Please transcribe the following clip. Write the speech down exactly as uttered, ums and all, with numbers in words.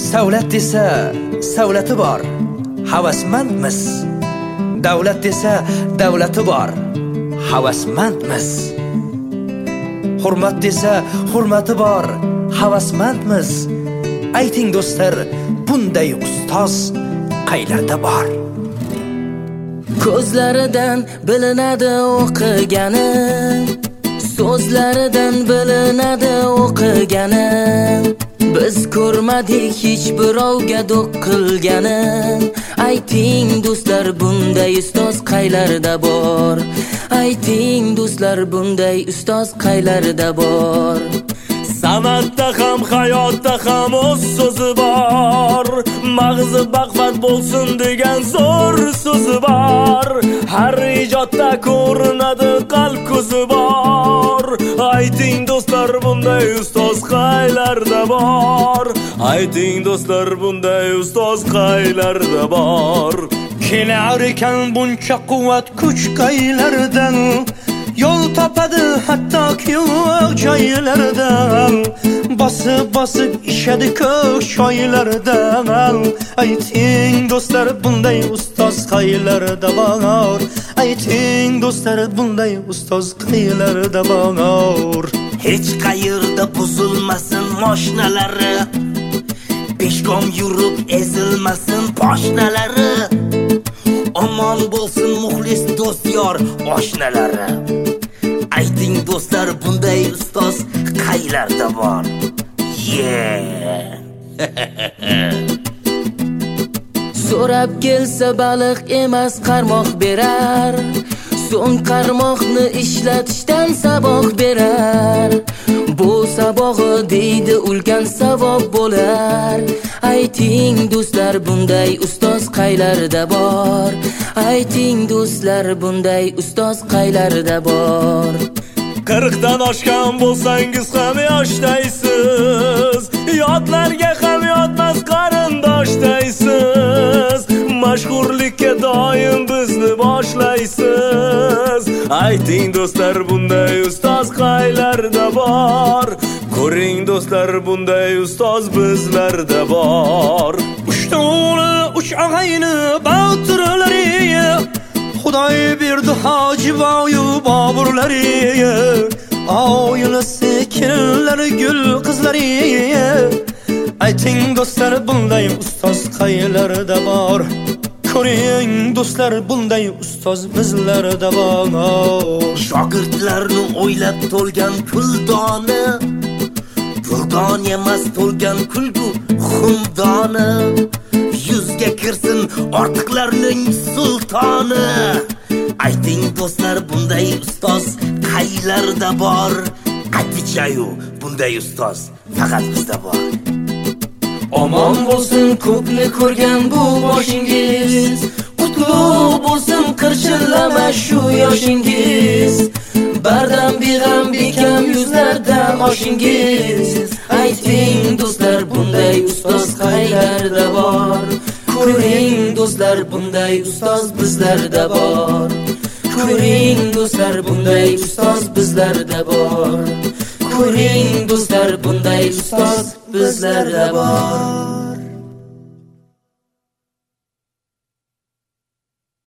Savlat desa savlati bor, havasmandmiz. Davlat desa davlati bor, havasmandmiz. Hurmat desa hurmati bor, havasmandmiz. Ayting do'stlar, bunday ustoz qaylarda bor? Ko'zlaridan bilinadi o'qigani, so'zlaridan bilinadi o'qigani. Biz ko'rmadik hech birovga do'q qilgani. Ayting do'stlar, bunday ustoz qaylarda bor? Ayting do'stlar, bunday ustoz qaylarda bor? San'atda ham hayotda ham o'z so'zi bor. Mag'zi baqvat bo'lsin degan zo'r so'zi bor. Har ijodda ko'rinadi qalb ko'zi bor. Ayting do'stlar, bunday ustoz qaylarda bor? Ayting do'stlar, bunday ustoz qaylarda bor? Kelar ekan buncha quvvat kuch qaylardan? Yo'l topadi hattoki yo'q joylardan. Bosib bosib ishadi ko'k choylardan. Ayting do'stlar, bunday ustoz qaylarda bor? Ayting do'stlar, bunday ustoz qaylarda bor? Hech qayerda buzilmasin moshinalari, peshkom yurib ezilmasin poshnalari. Omon bo'lsin muxlis do'st yor oshnalari. Ayting do'stlar, bunday ustoz qaylarda bor? Yeah. So'rab kelsa baliq emas qarmoq berar, so'ng qarmoqni ishlatishdan saboq berar. Bu sabog'i deydi ulkan savob bo'lar. Ayting do'stlar, bunday ustoz qaylarda bor? Ayting do'stlar, bunday ustoz qaylarda bor? Qirqdan oshgan bo'lsangiz ham yoshdaysiz, yotlarga ham yotmas qarindoshdaysiz. Mashhurlikka doim bizni boshlaysiz. Ayting do'stlar, bunday ustoz qaylarda bor? Ko'ring do'stlar, bunday ustoz bizlarda bor. Uchta o'g'li, uch og'ayni botirlari, Xudoy berdi hoji boyu boburlari. Oilasi kelinlari gul qizlari. Ayting do'stlar, bunday ustoz qaylarda bor? Ko'ring do'stlar, bunday ustoz bizlarda bor. Shogirdlarni o'ylab to'lgan kuldoni, Purdon emas to'lgan kulgu xumdoni. Yuzga kirsin ortiqlarning sultoni. Ayting do'stlar, bunday ustoz qaylarda bor? Qatichayu, bunday ustoz faqat bizda bor. Omon bo'lsin ko'pni ko'rgan bu boshingiz, qutlug' bo'lsin qirchillama shu yoshingiz. Bardam beg'am bekam yuzlardan oshingiz. Ayting do'stlar, bunday ustoz qaylarda bor? Ko'ring do'stlar, bunday ustoz bizlarda bor. Ko'ring do'stlar, bunday ustoz bizlarda bor. Ko'ring do'stlar, bunday ustoz bizlarda bor.